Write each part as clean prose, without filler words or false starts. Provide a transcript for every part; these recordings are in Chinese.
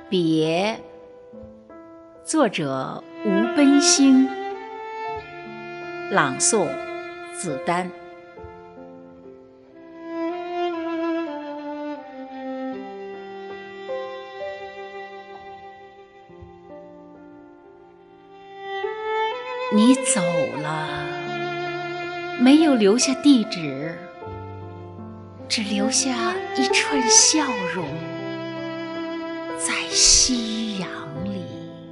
别，作者吴奔星，朗诵子丹。你走了，没有留下地址，只留下一串笑容，在夕阳里。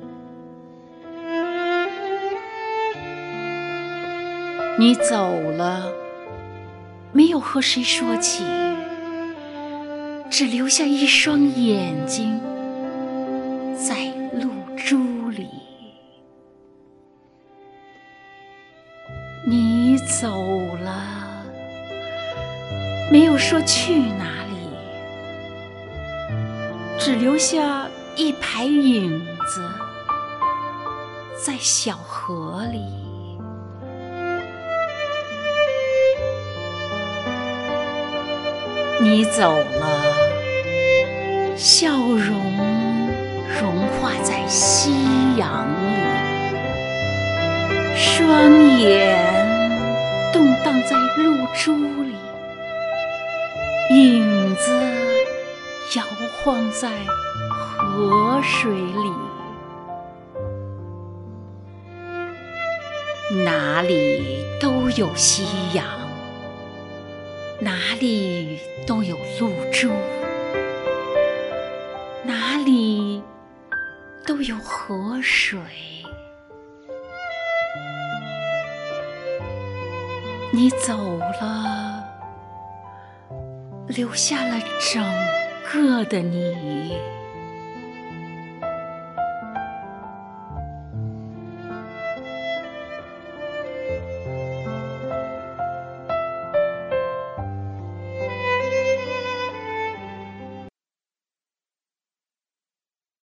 你走了，没有和谁说起，只留下一双眼睛，在露珠里。你走了，没有说去哪里，只留下一排影子，在小河里。你走了，笑容融化在夕阳里，双眼动荡在露珠里，影子摇晃在河水里。哪里都有夕阳，哪里都有露珠，哪里都有河水。你走了，留下了整个的你。